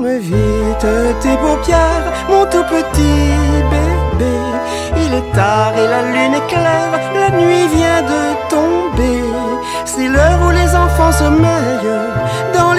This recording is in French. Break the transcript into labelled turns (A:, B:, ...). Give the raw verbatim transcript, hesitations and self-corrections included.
A: Ferme vite tes paupières, mon tout petit bébé. Il est tard et la lune est claire, la nuit vient de tomber. C'est l'heure où les enfants sommeillent dans